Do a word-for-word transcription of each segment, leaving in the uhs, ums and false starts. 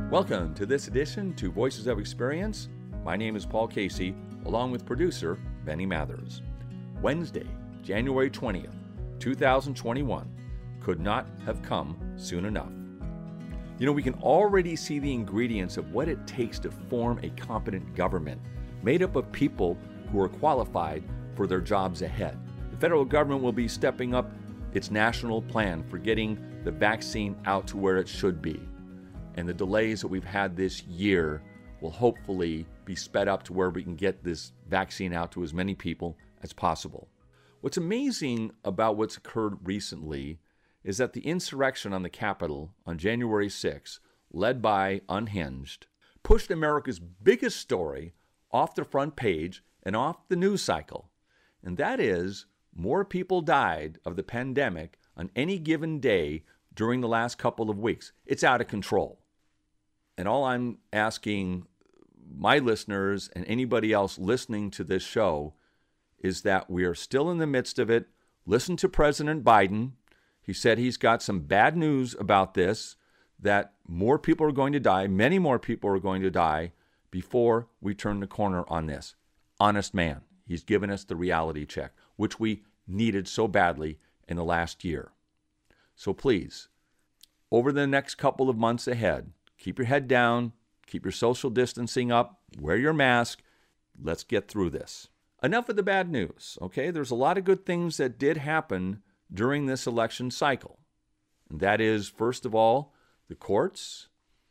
Welcome to this edition to Voices of Experience. My name is Paul Casey, along with producer Benny Mathers. Wednesday, January twentieth, twenty twenty-one, could not have come soon enough. You know, we can already see the ingredients of what it takes to form a competent government, made up of people who are qualified for their jobs ahead. The federal government will be stepping up its national plan for getting the vaccine out to where it should be. And the delays that we've had this year will hopefully be sped up to where we can get this vaccine out to as many people as possible. What's amazing about what's occurred recently is that the insurrection on the Capitol on January sixth, led by Unhinged, pushed America's biggest story off the front page and off the news cycle. And that is, more people died of the pandemic on any given day during the last couple of weeks. It's out of control. And all I'm asking my listeners and anybody else listening to this show is that we are still in the midst of it. Listen to President Biden. He said he's got some bad news about this, that more people are going to die, many more people are going to die before we turn the corner on this. Honest man. He's given us the reality check, which we needed so badly in the last year. So please, over the next couple of months ahead, keep your head down, keep your social distancing up, wear your mask. Let's get through this. Enough of the bad news, okay? There's a lot of good things that did happen during this election cycle. And that is, first of all, the courts,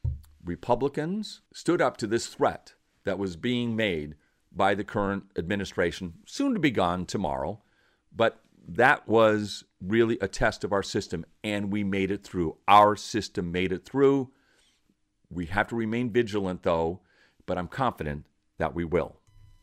Republicans stood up to this threat that was being made by the current administration, soon to be gone tomorrow. But that was really a test of our system, and we made it through. Our system made it through. We have to remain vigilant, though, but I'm confident that we will.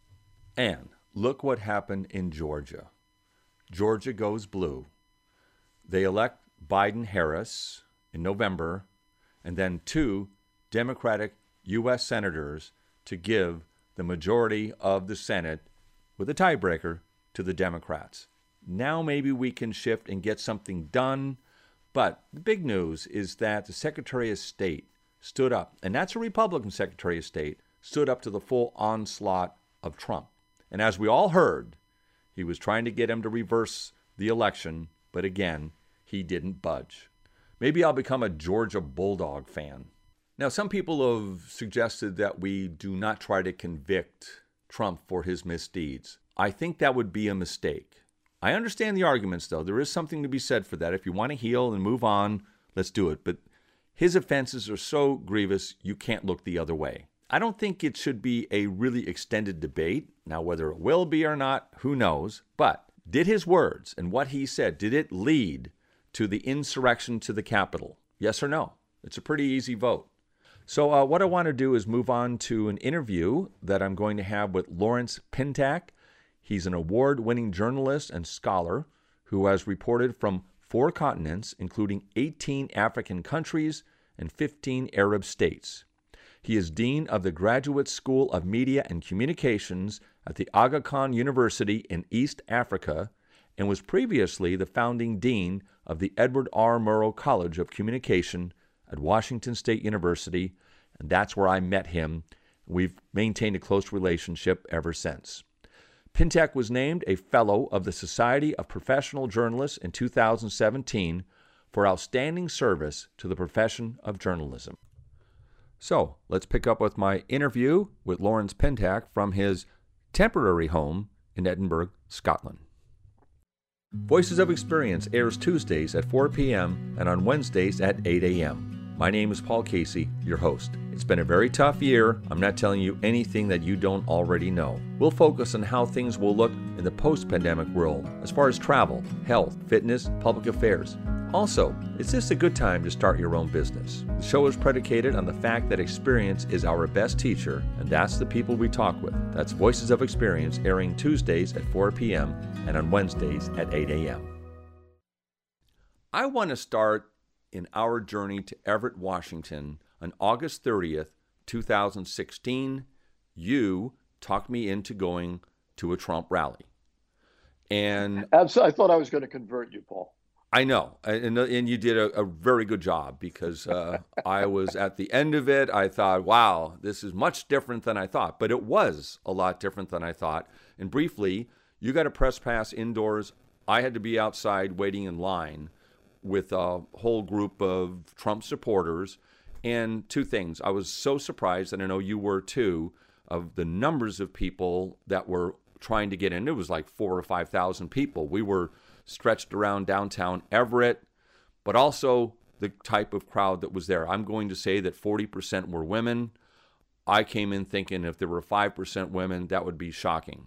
And look what happened in Georgia. Georgia goes blue. They elect Biden-Harris in November, and then two Democratic U S senators to give the majority of the Senate, with a tiebreaker, to the Democrats. Now maybe we can shift and get something done, but the big news is that the Secretary of State stood up, and that's a Republican Secretary of State, stood up to the full onslaught of Trump. And as we all heard, he was trying to get him to reverse the election, but again, he didn't budge. Maybe I'll become a Georgia Bulldog fan. Now, some people have suggested that we do not try to convict Trump for his misdeeds. I think that would be a mistake. I understand the arguments, though. There is something to be said for that. If you want to heal and move on, let's do it. But his offenses are so grievous, you can't look the other way. I don't think it should be a really extended debate. Now, whether it will be or not, who knows? But did his words and what he said, did it lead to the insurrection to the Capitol? Yes or no? It's a pretty easy vote. So uh, what I want to do is move on to an interview that I'm going to have with Lawrence Pintack. He's an award-winning journalist and scholar who has reported from four continents, including eighteen African countries and fifteen Arab states. He is Dean of the Graduate School of Media and Communications at the Aga Khan University in East Africa and was previously the founding dean of the Edward R. Murrow College of Communication at Washington State University, and that's where I met him. We've maintained a close relationship ever since. Pintack was named a Fellow of the Society of Professional Journalists in two thousand seventeen for outstanding service to the profession of journalism. So, let's pick up with my interview with Lawrence Pintack from his temporary home in Edinburgh, Scotland. Voices of Experience airs Tuesdays at four p.m. and on Wednesdays at eight a.m. My name is Paul Casey, your host. It's been a very tough year. I'm not telling you anything that you don't already know. We'll focus on how things will look in the post-pandemic world as far as travel, health, fitness, public affairs. Also, is this a good time to start your own business? The show is predicated on the fact that experience is our best teacher, and that's the people we talk with. That's Voices of Experience, airing Tuesdays at four p.m. and on Wednesdays at eight a.m. I want to start in our journey to Everett, Washington on August thirtieth, two thousand sixteen. You talked me into going to a Trump rally. And Absolutely. I thought I was going to convert you, Paul. I know, and and you did a, a very good job because uh, I was at the end of it. I thought, wow, this is much different than I thought, but it was a lot different than I thought. And briefly, you got a press pass indoors. I had to be outside waiting in line with a whole group of Trump supporters. And two things, I was so surprised, and I know you were too, of the numbers of people that were trying to get in. It was like four or five thousand people. We were stretched around downtown Everett, but also the type of crowd that was there. I'm going to say that forty percent were women. I came in thinking if there were five percent women, that would be shocking.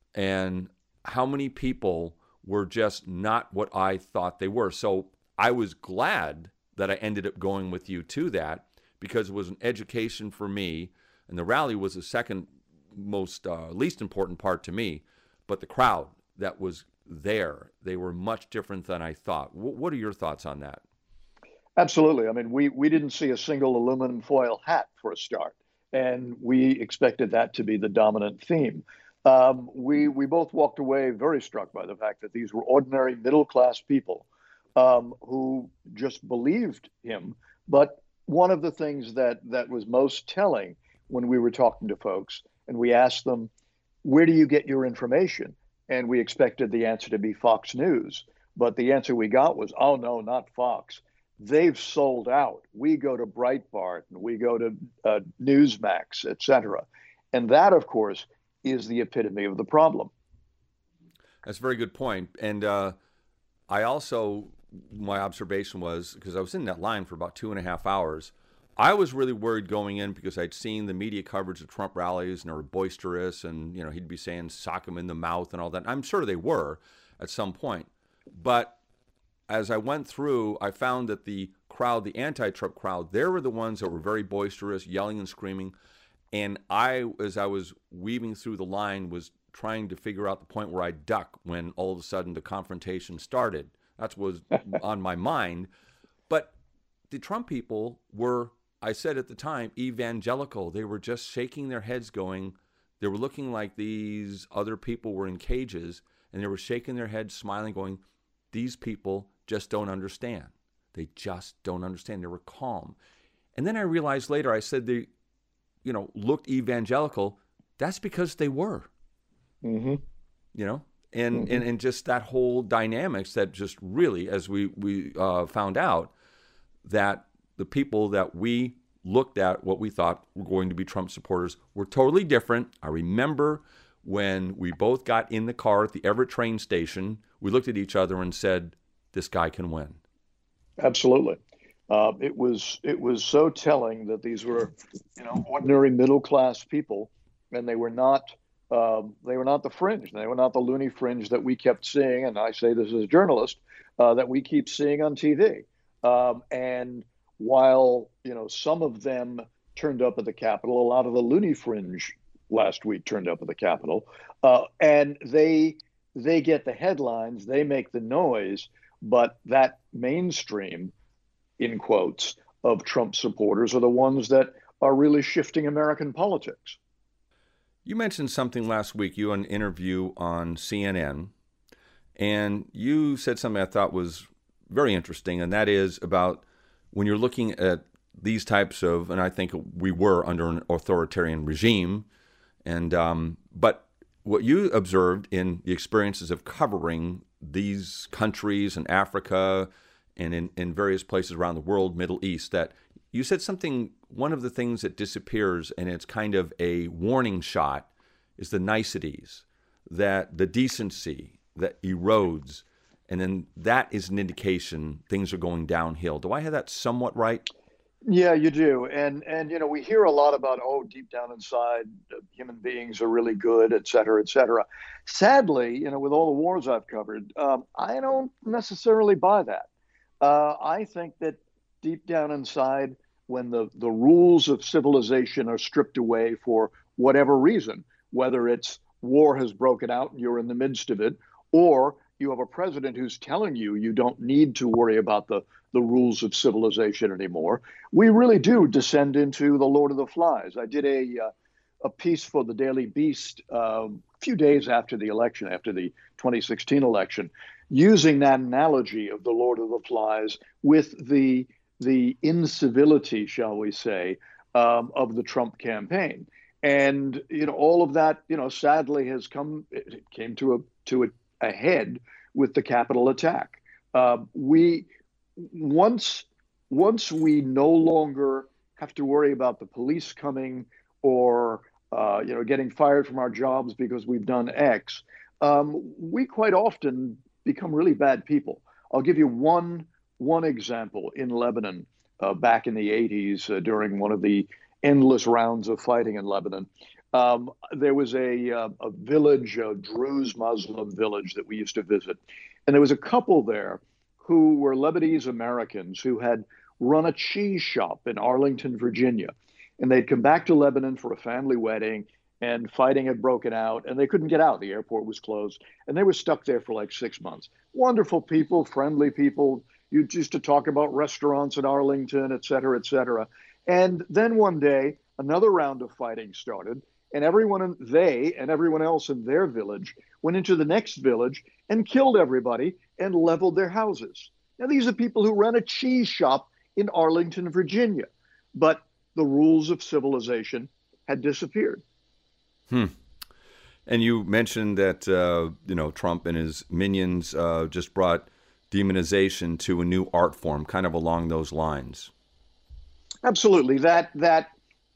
And how many people were just not what I thought they were. So I was glad that I ended up going with you to that because it was an education for me. And the rally was the second most, uh, least important part to me. But the crowd that was there, they were much different than I thought. W- what are your thoughts on that? Absolutely. I mean, we, we didn't see a single aluminum foil hat for a start, and we expected that to be the dominant theme. Um, we, we both walked away very struck by the fact that these were ordinary middle-class people um, who just believed him. But one of the things that, that was most telling when we were talking to folks, and we asked them, where do you get your information? And we expected the answer to be Fox News. But the answer we got was, oh, no, not Fox. They've sold out. We go to Breitbart and we go to uh, Newsmax, et cetera. And that, of course, is the epitome of the problem. That's a very good point. And uh, I also, my observation was, because I was in that line for about two and a half hours, I was really worried going in because I'd seen the media coverage of Trump rallies and they were boisterous and, you know, he'd be saying, sock him in the mouth and all that. I'm sure they were at some point. But as I went through, I found that the crowd, the anti-Trump crowd, they were the ones that were very boisterous, yelling and screaming. And I, as I was weaving through the line, was trying to figure out the point where I duck when all of a sudden the confrontation started. That's what was on my mind. But the Trump people were, I said at the time, evangelical. They were just shaking their heads going, they were looking like these other people were in cages, and they were shaking their heads, smiling, going, these people just don't understand. They just don't understand. They were calm. And then I realized later, I said they, you know, looked evangelical. That's because they were, mm-hmm. you know, and, mm-hmm. and, and just that whole dynamics that just really, as we, we uh, found out, that the people that we looked at, what we thought were going to be Trump supporters, were totally different. I remember when we both got in the car at the Everett train station, we looked at each other and said, this guy can win. Absolutely. Uh, it was it was so telling that these were, you know, ordinary middle class people, and they were not um, they were not the fringe. They were not the loony fringe that we kept seeing. And I say this as a journalist uh, that we keep seeing on T V. Um, and while, you know, some of them turned up at the Capitol, a lot of the loony fringe last week turned up at the Capitol, uh, and they they get the headlines, they make the noise, but that mainstream, in quotes, of Trump supporters are the ones that are really shifting American politics. You mentioned something last week, you had an interview on C N N, and you said something I thought was very interesting, and that is about when you're looking at these types of, and I think we were under an authoritarian regime, and um, but what you observed in the experiences of covering these countries in Africa and in, in various places around the world, Middle East, that you said something, one of the things that disappears, and it's kind of a warning shot, is the niceties, that the decency that erodes, and then that is an indication things are going downhill. Do I have that somewhat right? Yeah, you do. And, and you know, we hear a lot about, oh, deep down inside, uh, human beings are really good, et cetera, et cetera. Sadly, you know, with all the wars I've covered, um, I don't necessarily buy that. Uh, I think that deep down inside, when the, the rules of civilization are stripped away for whatever reason, whether it's war has broken out and you're in the midst of it, or you have a president who's telling you you don't need to worry about the, the rules of civilization anymore, we really do descend into the Lord of the Flies. I did a, uh, a piece for the Daily Beast uh, a few days after the election, after the twenty sixteen election, using that analogy of the Lord of the Flies with the the incivility, shall we say, um, of the Trump campaign. And you know, all of that, you know, sadly has come. It came to a to a, a head with the Capitol attack. Uh, we once once we no longer have to worry about the police coming or uh, you know getting fired from our jobs because we've done X. Um, we quite often become really bad people. I'll give you one one example in Lebanon uh, back in the eighties uh, during one of the endless rounds of fighting in Lebanon. Um, there was a, uh, a village, a Druze Muslim village that we used to visit. And there was a couple there who were Lebanese Americans who had run a cheese shop in Arlington, Virginia. And they'd come back to Lebanon for a family wedding, and fighting had broken out and they couldn't get out. The airport was closed and they were stuck there for like six months. Wonderful people, friendly people. You used to talk about restaurants in Arlington, et cetera, et cetera. And then one day, another round of fighting started, and everyone, in, they and everyone else in their village went into the next village and killed everybody and leveled their houses. Now, these are people who run a cheese shop in Arlington, Virginia, but the rules of civilization had disappeared. Hmm. And you mentioned that, uh, you know, Trump and his minions uh, just brought demonization to a new art form, kind of along those lines. Absolutely. That that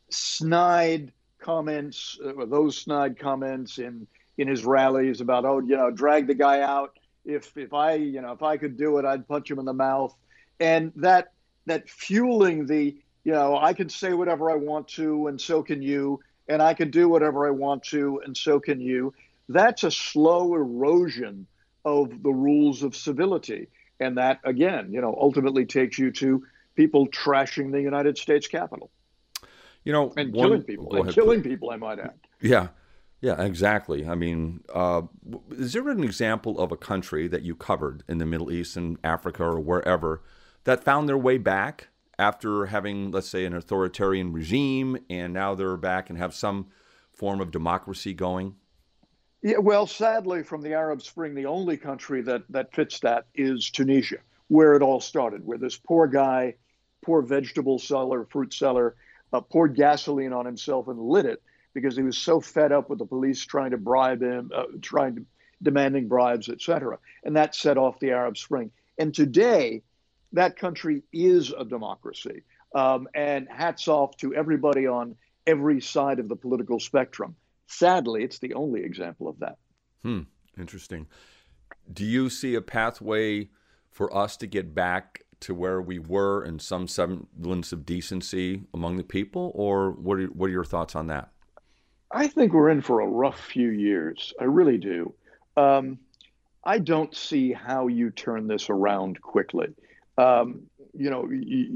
snide comments, uh, those snide comments in in his rallies about, oh, you know, drag the guy out. If if I, you know, if I could do it, I'd punch him in the mouth. And that that fueling the, you know, I can say whatever I want to, and so can you, and I can do whatever I want to, and so can you. That's a slow erosion of the rules of civility. And that, again, you know, ultimately takes you to people trashing the United States Capitol. You know, and one, killing people, and ahead, killing please. people, I might add. Yeah, yeah, exactly. I mean, uh, is there an example of a country that you covered in the Middle East and Africa or wherever that found their way back after having, let's say, an authoritarian regime, and now they're back and have some form of democracy going? Yeah, well, sadly, from the Arab Spring, the only country that that fits that is Tunisia, where it all started, where this poor guy, poor vegetable seller, fruit seller, uh, poured gasoline on himself and lit it because he was so fed up with the police trying to bribe him, uh, trying to demanding bribes, et cetera. And that set off the Arab Spring. And today, that country is a democracy. Um, and hats off to everybody on every side of the political spectrum. Sadly, it's the only example of that. Hmm. Interesting. Do you see a pathway for us to get back to where we were in some semblance of decency among the people, or what are, what are your thoughts on that? I think we're in for a rough few years. I really do. Um, I don't see how you turn this around quickly. Um, you know,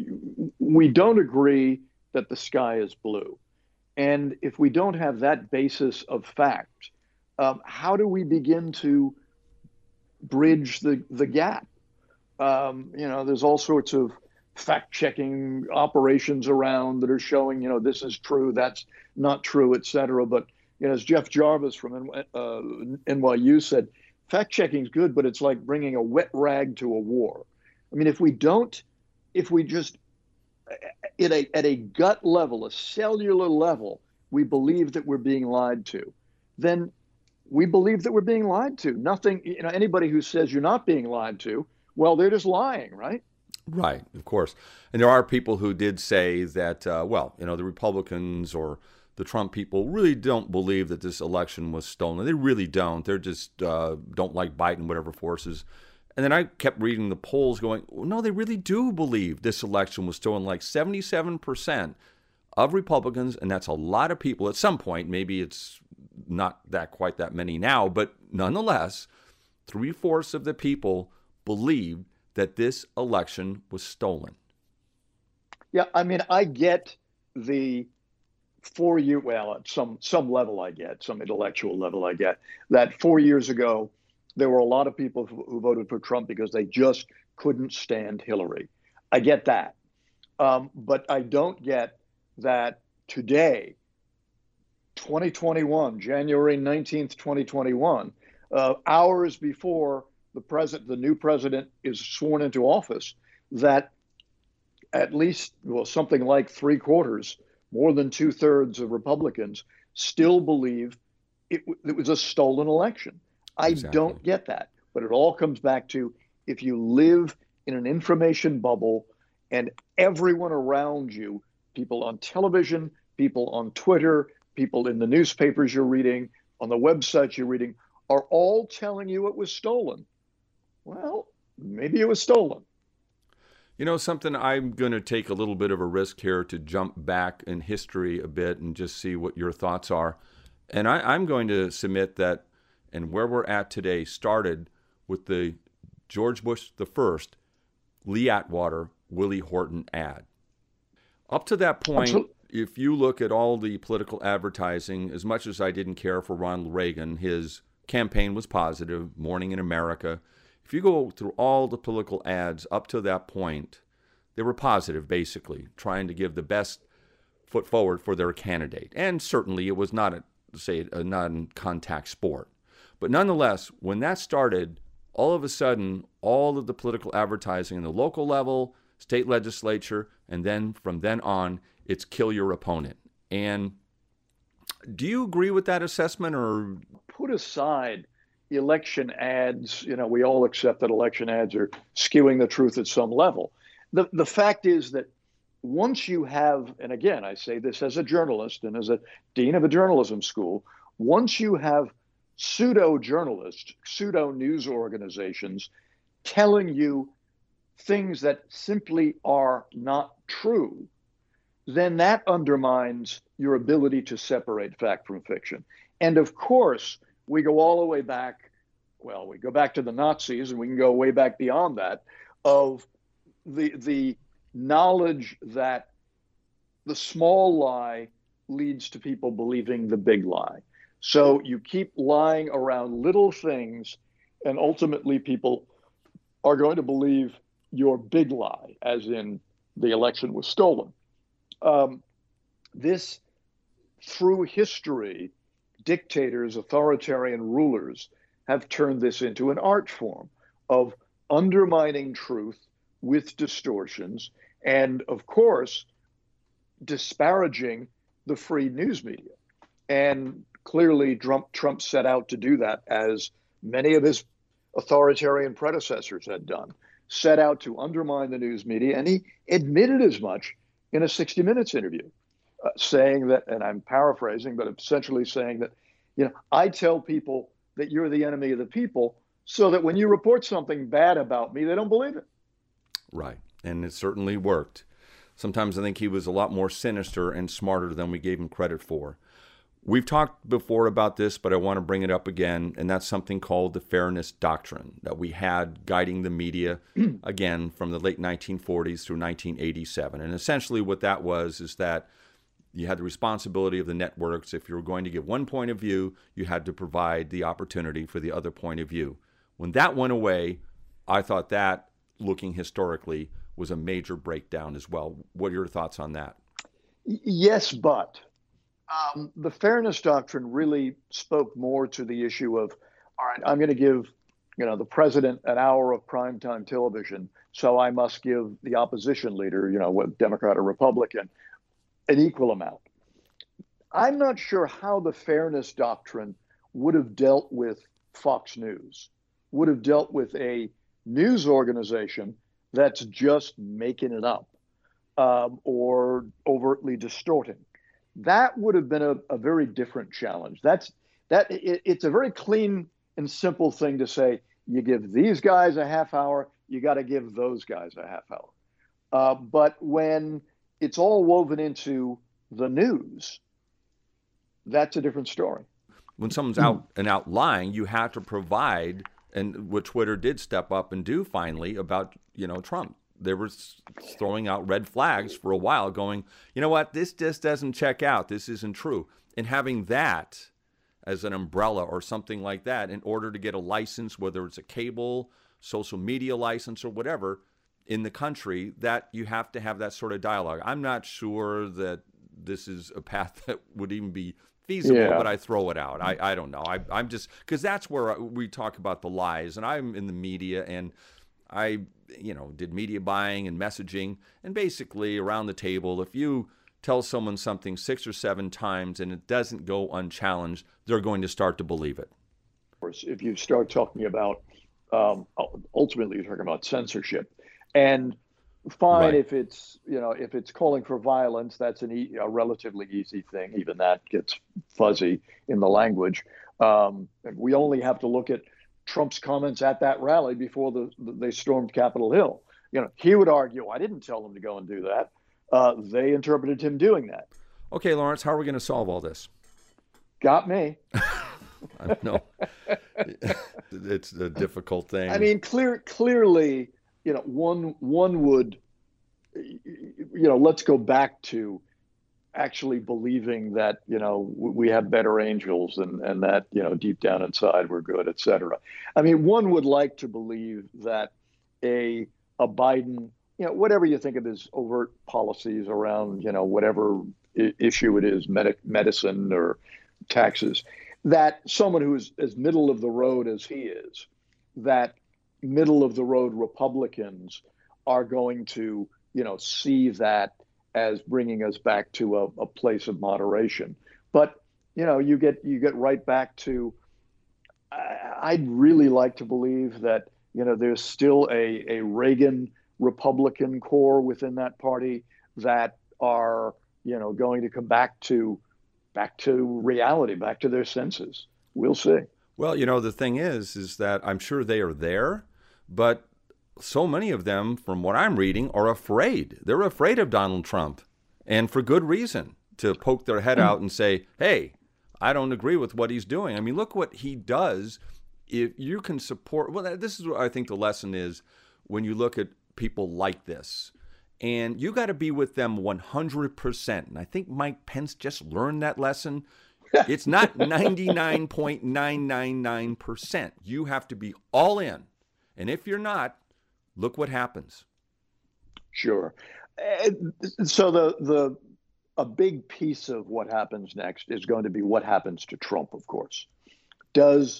we don't agree that the sky is blue. And if we don't have that basis of fact, um, how do we begin to bridge the, the gap? Um, you know, there's all sorts of fact-checking operations around that are showing, you know, this is true, that's not true, et cetera. But, you know, as Jeff Jarvis from uh, N Y U said, fact-checking is good, but it's like bringing a wet rag to a war. I mean, if we don't, if we just, at a, at a gut level, a cellular level, we believe that we're being lied to, then we believe that we're being lied to. Nothing, you know, anybody who says you're not being lied to, well, they're just lying, right? Right, of course. And there are people who did say that, uh, well, you know, the Republicans or the Trump people really don't believe that this election was stolen. They really don't. They're just uh, don't like Biden, whatever forces. And then I kept reading the polls going, no, they really do believe this election was stolen. Like seventy-seven percent of Republicans, and that's a lot of people at some point. Maybe it's not that quite that many now, but nonetheless, three-fourths of the people believed that this election was stolen. Yeah, I mean, I get the four year, well, at some some level I get, some intellectual level I get, that four years ago, there were a lot of people who, who voted for Trump because they just couldn't stand Hillary. I get that. Um, but I don't get that today, twenty twenty-one, January nineteenth, twenty twenty-one, uh, hours before the president, the new president is sworn into office, that at least, well, something like three quarters, more than two thirds of Republicans still believe it, it was a stolen election. I Exactly. don't get that. But it all comes back to, if you live in an information bubble and everyone around you, people on television, people on Twitter, people in the newspapers you're reading, on the websites you're reading, are all telling you it was stolen, well, maybe it was stolen. You know, something, I'm going to take a little bit of a risk here to jump back in history a bit and just see what your thoughts are. And I, I'm going to submit that, and where we're at today started with the George Bush the First, Lee Atwater, Willie Horton ad. Up to that point, Absolutely. If you look at all the political advertising, as much as I didn't care for Ronald Reagan, his campaign was positive, Morning in America. If you go through all the political ads up to that point, they were positive, basically, trying to give the best foot forward for their candidate. And certainly it was not, a, say, a non-contact sport. But nonetheless, when that started, all of a sudden, all of the political advertising in the local level, state legislature, and then from then on, it's kill your opponent. And do you agree with that assessment, or? Put aside election ads, you know, we all accept that election ads are skewing the truth at some level. The, the fact is that once you have, and again, I say this as a journalist and as a dean of a journalism school, once you have pseudo-journalists, pseudo-news organizations telling you things that simply are not true, then that undermines your ability to separate fact from fiction. And of course, we go all the way back, well, we go back to the Nazis, and we can go way back beyond that, of the, the knowledge that the small lie leads to people believing the big lie. So you keep lying around little things, and ultimately people are going to believe your big lie, as in the election was stolen. Um, this, through history, dictators, authoritarian rulers have turned this into an art form of undermining truth with distortions, and of course, disparaging the free news media. And clearly, Trump, Trump set out to do that, as many of his authoritarian predecessors had done, set out to undermine the news media. And he admitted as much in a sixty minutes interview, uh, saying that, and I'm paraphrasing, but essentially saying that, you know, I tell people that you're the enemy of the people so that when you report something bad about me, they don't believe it. Right. And it certainly worked. Sometimes I think he was a lot more sinister and smarter than we gave him credit for. We've talked before about this, but I want to bring it up again, and that's something called the Fairness Doctrine that we had guiding the media, again, from the late nineteen forties through nineteen eighty-seven. And essentially what that was is that you had the responsibility of the networks. If you were going to give one point of view, you had to provide the opportunity for the other point of view. When that went away, I thought that, looking historically, was a major breakdown as well. What are your thoughts on that? Yes, but um, the Fairness Doctrine really spoke more to the issue of, all right, I'm going to give, you know, the president an hour of primetime television, so I must give the opposition leader, you know, what, Democrat or Republican, an equal amount. I'm not sure how the Fairness Doctrine would have dealt with Fox News, would have dealt with a news organization that's just making it up um, or overtly distorting. That would have been a, a very different challenge. That's that. It, it's a very clean and simple thing to say. You give these guys a half hour, you got to give those guys a half hour. Uh, but when it's all woven into the news, that's a different story. When someone's out and out lying, you have to provide, and what Twitter did step up and do finally about, you know, Trump. They were throwing out red flags for a while going, you know what, this just doesn't check out. This isn't true. And having that as an umbrella or something like that in order to get a license, whether it's a cable, social media license or whatever in the country, that you have to have that sort of dialogue. I'm not sure that this is a path that would even be feasible, yeah. but I throw it out. I, I don't know. I, I'm just, because that's where we talk about the lies, and I'm in the media, and I, you know, did media buying and messaging, and basically around the table, if you tell someone something six or seven times and it doesn't go unchallenged, they're going to start to believe it. Of course, if you start talking about, um, ultimately you're talking about censorship, and fine Right. if it's, you know, if it's calling for violence, that's an e- a relatively easy thing. Even that gets fuzzy in the language. Um, and we only have to look at Trump's comments at that rally before the, they stormed Capitol Hill. You know, he would argue, I didn't tell them to go and do that. Uh, they interpreted him doing that. Okay, Lawrence, how are we going to solve all this? Got me. I know. It's a difficult thing. I mean, clear, clearly, you know, one one would, you know, let's go back to actually believing that, you know, we have better angels and, and that, you know, deep down inside we're good, et cetera. I mean, one would like to believe that a a Biden, you know, whatever you think of his overt policies around, you know, whatever I- issue it is, medic, medicine or taxes, that someone who is as middle of the road as he is, that middle of the road Republicans are going to, you know, see that as bringing us back to a, a place of moderation. But, you know, you get you get right back to, I, I'd really like to believe that, you know, there's still a, a Reagan Republican core within that party that are, you know, going to come back to back to reality, back to their senses. We'll see. Well, you know, the thing is, is that I'm sure they are there, but so many of them, from what I'm reading, are afraid. They're afraid of Donald Trump, and for good reason, to poke their head out and say, hey, I don't agree with what he's doing. I mean, look what he does. If you can support, well, this is what I think the lesson is when you look at people like this. And you got to be with them one hundred percent. And I think Mike Pence just learned that lesson. It's not ninety-nine point nine nine nine percent. You have to be all in. And if you're not, look what happens. Sure. So the the a big piece of what happens next is going to be what happens to Trump, of course. Does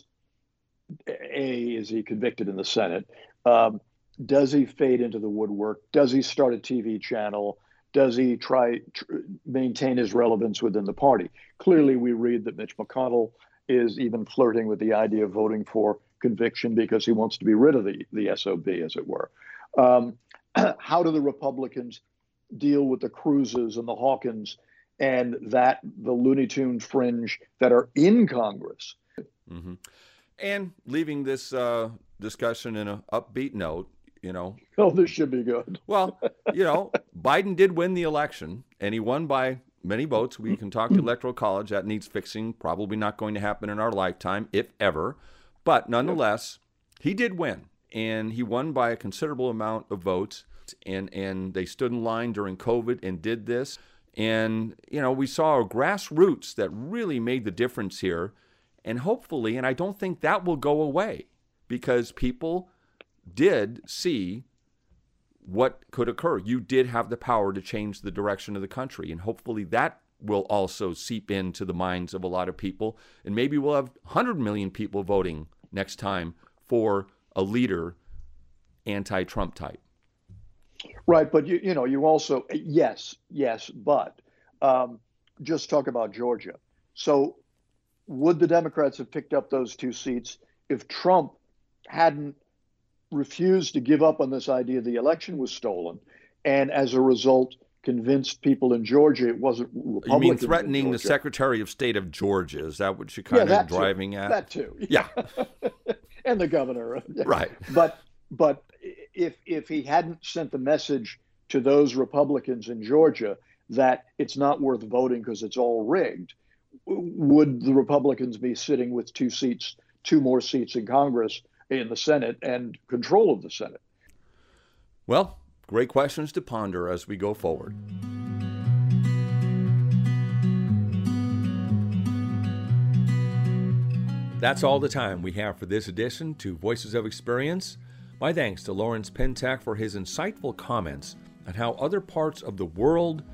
A, is he convicted in the Senate? Um, does he fade into the woodwork? Does he start a T V channel? Does he try to maintain his relevance within the party? Clearly, we read that Mitch McConnell is even flirting with the idea of voting for conviction because he wants to be rid of the, the S O B, as it were. Um, how do the Republicans deal with the Cruzes and the Hawkins and that the Looney Tune fringe that are in Congress? Mm-hmm. And leaving this uh, discussion in an upbeat note, you know. Oh, this should be good. Well, you know, Biden did win the election, and he won by many votes. We can talk to Electoral College. That needs fixing. Probably not going to happen in our lifetime, if ever. But nonetheless, he did win, and he won by a considerable amount of votes. And, and they stood in line during COVID and did this. And, you know, we saw a grassroots that really made the difference here. And hopefully, and I don't think that will go away, because people did see what could occur. You did have the power to change the direction of the country. And hopefully that will also seep into the minds of a lot of people. And maybe we'll have one hundred million people voting next time for a leader anti-Trump type. Right. But, you, you know, you also, yes, yes, but um, just talk about Georgia. So would the Democrats have picked up those two seats if Trump hadn't refused to give up on this idea the election was stolen, and as a result convinced people in Georgia it wasn't Republicans? You mean threatening the Secretary of State of Georgia? Is that what you're kind yeah, of driving too. at? That too. Yeah. And the governor. Right. But but if if he hadn't sent the message to those Republicans in Georgia that it's not worth voting because it's all rigged, would the Republicans be sitting with two seats, two more seats in Congress, in the Senate, and control of the Senate? Well, great questions to ponder as we go forward. That's all the time we have for this edition to Voices of Experience. My thanks to Lawrence Pintak for his insightful comments on how other parts of the world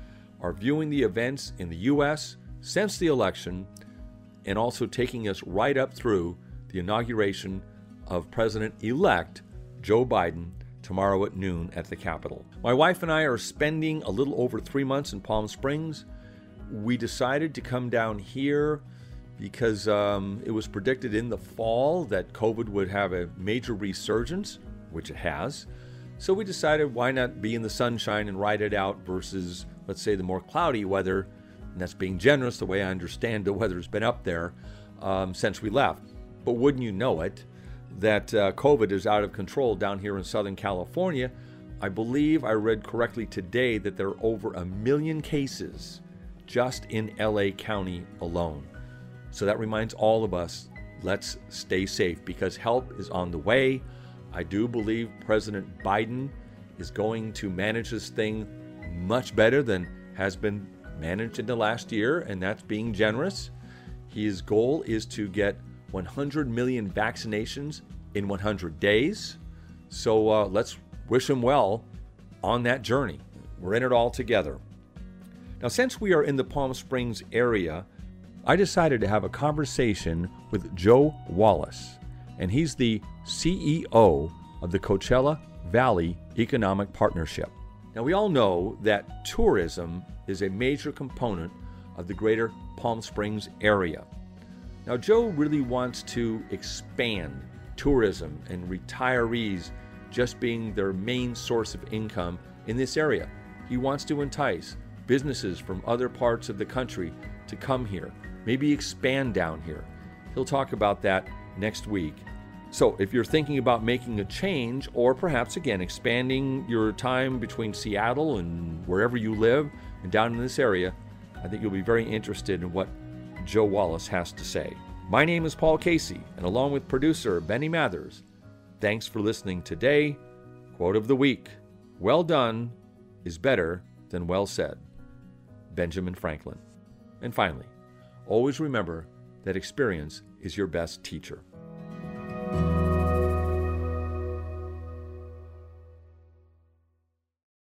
are viewing the events in the U S since the election and also taking us right up through the inauguration of President-elect Joe Biden tomorrow at noon at the Capitol. My wife and I are spending a little over three months in Palm Springs. We decided to come down here because um, it was predicted in the fall that COVID would have a major resurgence, which it has. So we decided why not be in the sunshine and ride it out versus, let's say, the more cloudy weather. And that's being generous, the way I understand the weather's been up there um, since we left. But wouldn't you know it, that uh, COVID is out of control down here in Southern California. I believe I read correctly today that there are over a million cases just in L A County alone. So that reminds all of us, let's stay safe because help is on the way. I do believe President Biden is going to manage this thing much better than has been managed in the last year, and that's being generous. His goal is to get one hundred million vaccinations in one hundred days. So uh, let's wish him well on that journey. We're in it all together. Now, since we are in the Palm Springs area, I decided to have a conversation with Joe Wallace, and he's the C E O of the Coachella Valley Economic Partnership. Now, we all know that tourism is a major component of the greater Palm Springs area. Now, Joe really wants to expand tourism and retirees just being their main source of income in this area. He wants to entice businesses from other parts of the country to come here, maybe expand down here. He'll talk about that next week. So if you're thinking about making a change or perhaps, again, expanding your time between Seattle and wherever you live and down in this area, I think you'll be very interested in what Joe Wallace has to say. My name is Paul Casey, and along with producer Benny Mathers, thanks for listening today. Quote of the week, well done is better than well said. Benjamin Franklin. And finally, always remember that experience is your best teacher.